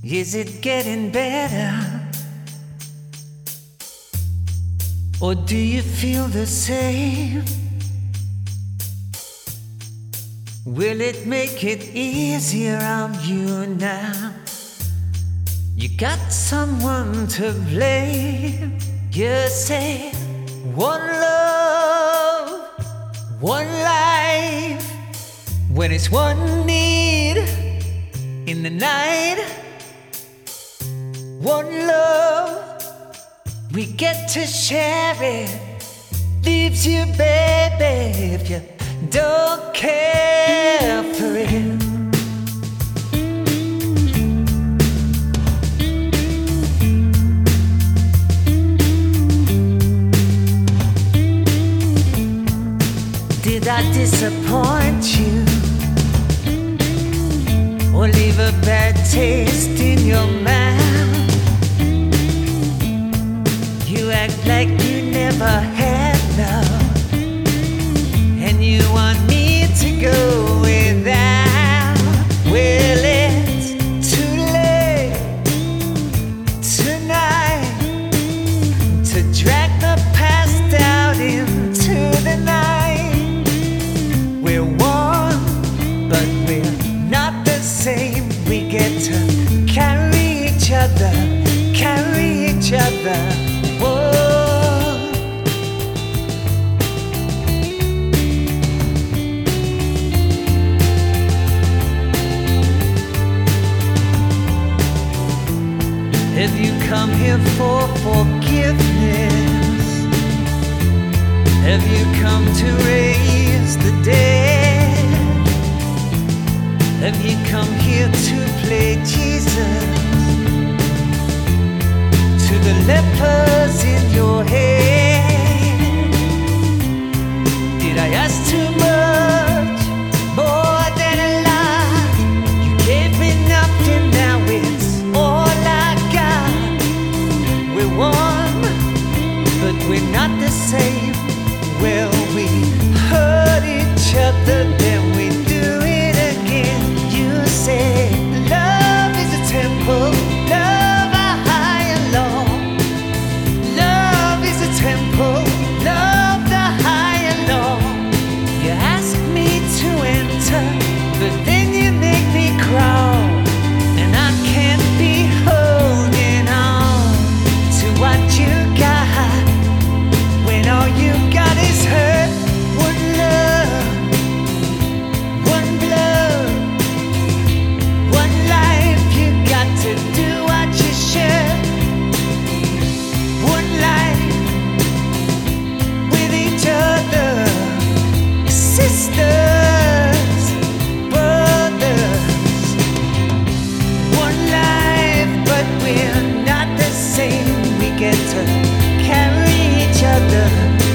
Is it getting better? Or do you feel the same? Will it make it easier on you now? You got someone to blame. You say, one love, one life. When it's one need in the night, one love, we get to share it. Leaves you, baby, if you don't care for it. Did I disappoint you? Or leave a bad taste in your mouth? You act like you never had love, and you want me to go without. Well, it's too late tonight to drag the past out into the night. We're one, but we're not the same. We get to carry each other, carry each other. Whoa. Have you come here for forgiveness? Have you come to raise the dead? Have you come here to play Jesus to the lepers in your head? Did I ask too much, more than a lot? You gave me nothing, now it's all I got. We're one, but we're not the same. Well, we hurt each other, then we do it again. You say love is a temple, love a high and low. Love is a temple, love the high and low. You ask me to enter, but then you make me crawl, and I can't be holding on to what you got when all you got is hurt. One love, one blood, one life. You got to do what you should. One life with each other, sisters, brothers. One life, but we're not the same. We get to carry each other.